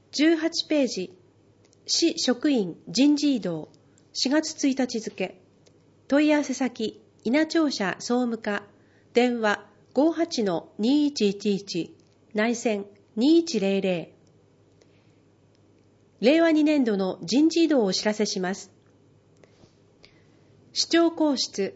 18ページ、市職員人事異動、4月1日付、問い合わせ先、稲庁舎総務課、電話 58-2111、内線2100。令和2年度の人事異動をお知らせします。市長公室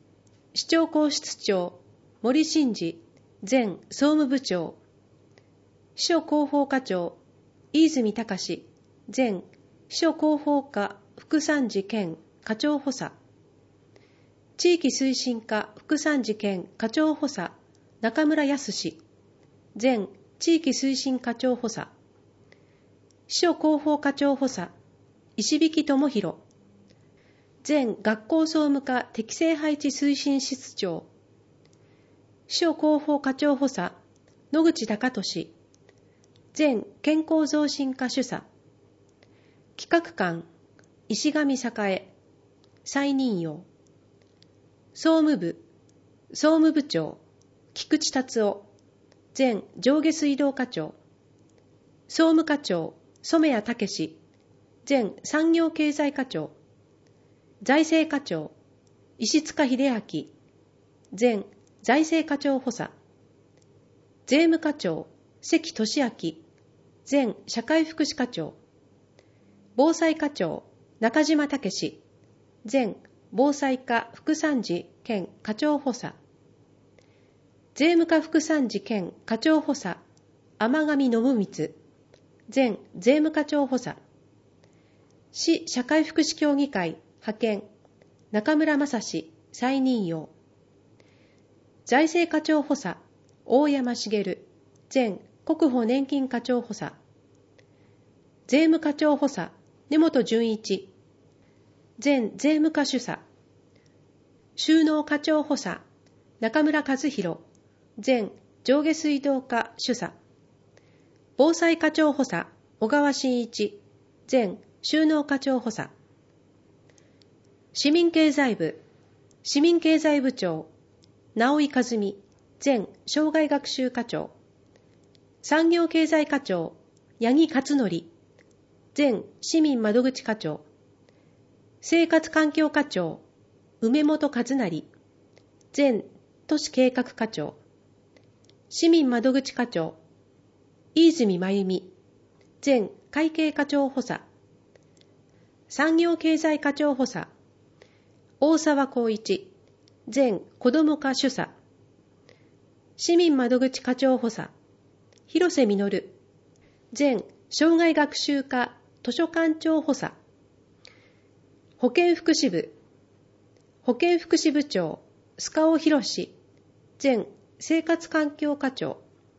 長、森伸二、前総務部長。秘書広報課長、飯泉隆、前秘書広報課副参事兼課長補佐。地域推進課副参事兼課長補佐、中村康、前地域推進課長補佐。秘書広報課長補佐、石引智弘。前学校総務課適正配置推進室長。秘書広報課長補佐、野口貴俊。前健康増進課主査。企画官、石上栄。再任用。総務部長、菊池達夫。前上下水道課長。総務課長、染谷武。前産業経済課長。財政課長、石塚秀明。前財政課長補佐。税務課長、関俊明。前社会福祉課長。防災課長、中島武。前防災課副参事兼課長補佐。税務課副参事兼課長補佐、天上信光。前税務課長補佐。市社会福祉協議会派遣、中村正史再任用。財政課長補佐、大山茂。前国保年金課長補佐。税務課長補佐、根本純一。前税務課主査。収納課長補佐、中村和弘。前上下水道課主査。防災課長補佐、小川真一。前収納課長補佐。市民経済部長、直井和美。前障害学習課長。産業経済課長、八木勝則。前市民窓口課長。生活環境課長、梅本和成。前都市計画課長。市民窓口課長、飯泉真由美。前会計課長補佐。産業経済課長補佐、大沢光一。前子ども課主査。市民窓口課長補佐、広瀬実。前障害学習課図書館長補佐。保健福祉部長、須賀尾博。前生活環境課長。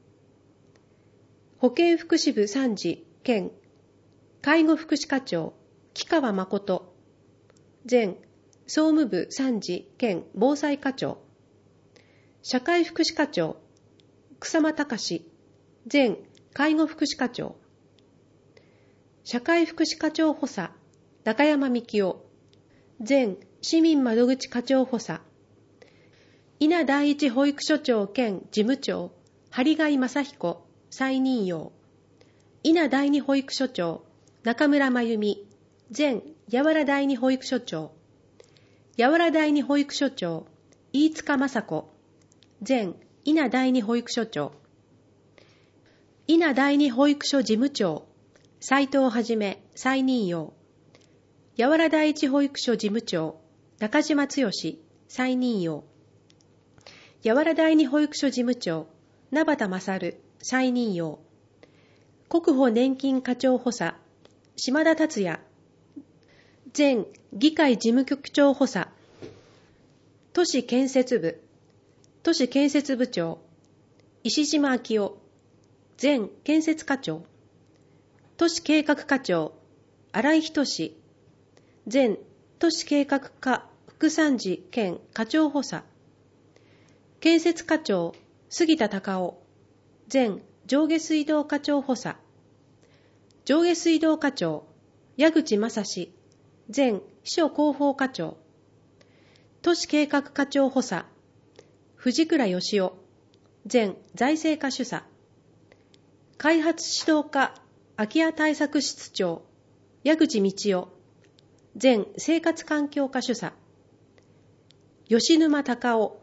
保健福祉部参事兼介護福祉課長、木川誠。前総務部参事兼防災課長。社会福祉課長、草間隆。前介護福祉課長。社会福祉課長補佐、中山幹夫。前市民窓口課長補佐。稲第一保育所長兼事務長、針貝正彦再任用。稲第二保育所長、中村真由美。前八原第二保育所長。八原第二保育所長、飯塚雅子。前稲第二保育所長。稲第二保育所事務長、斉藤はじめ再任用。八原第一保育所事務長、中島剛再任用。八原第二保育所事務長、名畑勝再任用。国保年金課長補佐、島田達也。前議会事務局長補佐。都市建設部長、石島昭夫。前建設課長。都市計画課長、新井仁。前都市計画課副参事兼課長補佐。建設課長、杉田隆夫。前上下水道課長補佐。上下水道課長、矢口正史。前秘書広報課長。都市計画課長補佐、藤倉義雄。前財政課主査。開発指導課空き家対策室長、矢口道夫、前生活環境課主査、吉沼隆夫、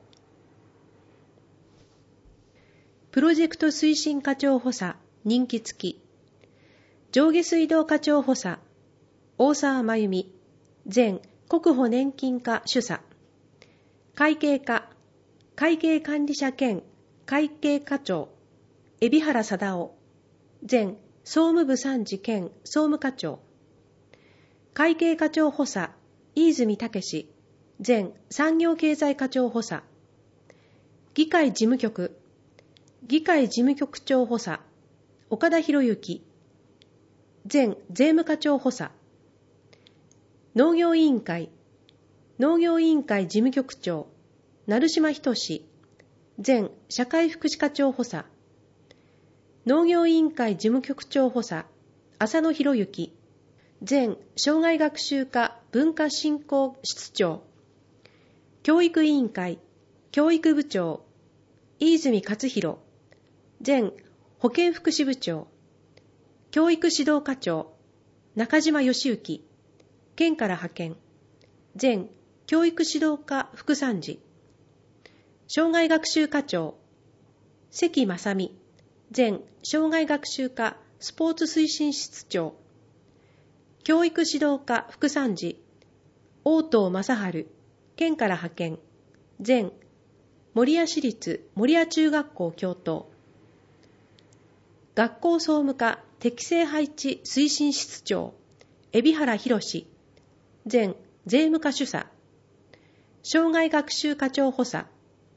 プロジェクト推進課長補佐、任期付き、上下水道課長補佐、大沢真由美、前国保年金課主査、会計課、会計管理者兼会計課長、海老原貞夫、前総務部参事兼総務課長、会計課長補佐、飯泉武史、前産業経済課長補佐、議会事務局、議会事務局長補佐、岡田博之、前税務課長補佐、農業委員会、農業委員会事務局長、成島仁志、前社会福祉課長補佐、農業委員会事務局長補佐、浅野博之、前障害学習課文化振興室長、教育委員会教育部長、飯泉勝弘、前保健福祉部長、教育指導課長、中島義之、県から派遣、前教育指導課副参事、障害学習課長、関正美、前障害学習課スポーツ推進室長、教育指導課副参事、大東正治、県から派遣、前守谷市立守谷中学校教頭、学校総務課適正配置推進室長、海老原博、前税務課主査、障害学習課長補佐、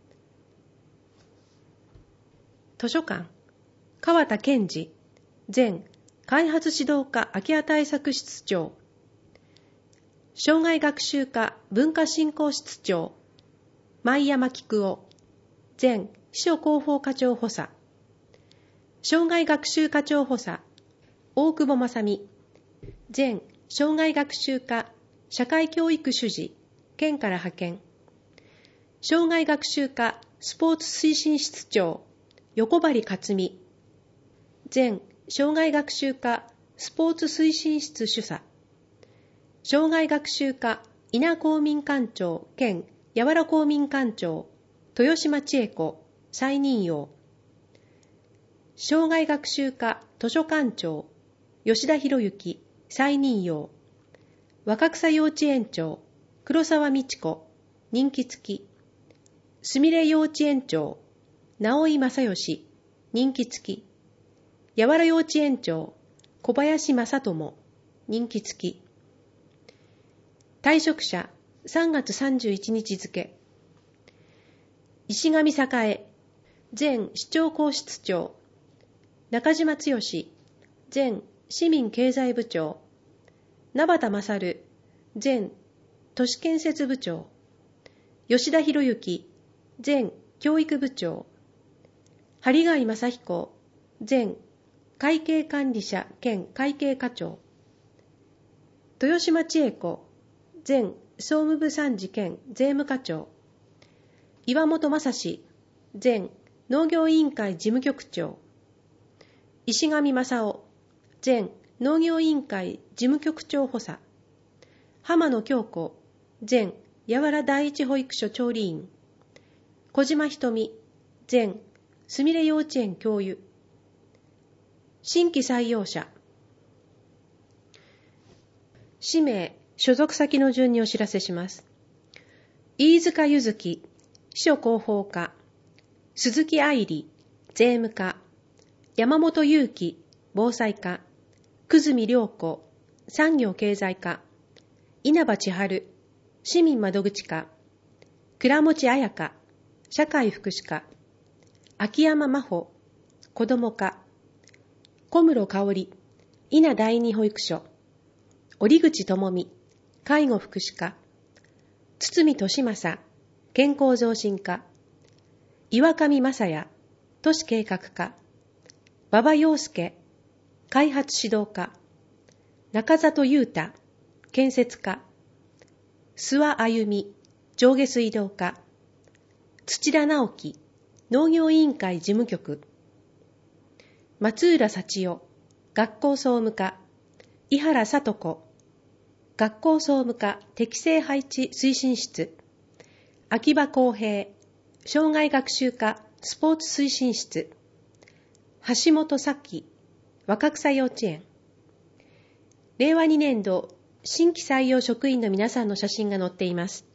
図書館、川田健二、前開発指導課空き家対策室長、障害学習課文化振興室長、前山菊夫、前秘書広報課長補佐、障害学習課長補佐、大久保正美、前障害学習課社会教育主事、県から派遣、障害学習課スポーツ推進室長、横張克美、前障害学習課スポーツ推進室主査、障害学習課稲公民館長兼八原公民館長、豊島千恵子、再任用、障害学習課図書館長、吉田博之、再任用、若草幼稚園長、黒沢美智子、任期付き、すみれ幼稚園長、直井正義、任期付き、八原幼稚園長、小林正智、任期付き、退職者、3月31日付、石上栄、前市長公室長、中島剛、前市民経済部長、名畑勝、前都市建設部長、吉田博之、前教育部長、針貝正彦、前会計管理者兼会計課長、豊島千恵子、前総務部参事兼税務課長、岩本正史、前農業委員会事務局長、石上正夫、前農業委員会事務局長補佐、浜野京子、前八原第一保育所調理員、小島瞳、前すみれ幼稚園教諭、新規採用者、氏名、所属先の順にお知らせします。飯塚柚月、秘書広報課、鈴木愛理、税務課、山本裕樹、防災課、久住良子、産業経済課、稲葉千春、市民窓口課、倉持彩香、社会福祉課、秋山真帆、子ども課、小室香織、稲第二保育所、折口智美、介護福祉課、堤俊正、健康増進課、岩上正也、都市計画課、馬場洋介、開発指導課、中里裕太、建設課、諏訪あゆみ、上下水道課、土田直樹、農業委員会事務局、松浦幸代、 学校総務課、井原聡子、学校総務課適正配置推進室、秋葉公平、障害学習課スポーツ推進室、橋本咲、若草幼稚園。令和2年度新規採用職員の皆さんの写真が載っています。